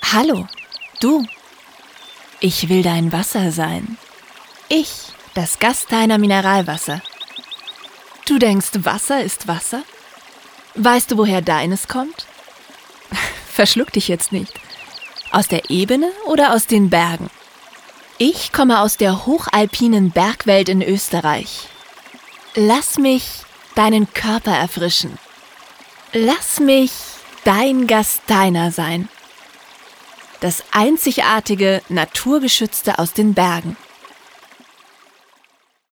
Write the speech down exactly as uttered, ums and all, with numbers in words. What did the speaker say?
Hallo, du. Ich will dein Wasser sein. Ich, das Gasteiner Mineralwasser. Du denkst, Wasser ist Wasser? Weißt du, woher deines kommt? Verschluck dich jetzt nicht. Aus der Ebene oder aus den Bergen? Ich komme aus der hochalpinen Bergwelt in Österreich. Lass mich deinen Körper erfrischen. Lass mich dein Gasteiner sein. Das einzigartige, naturgeschützte aus den Bergen.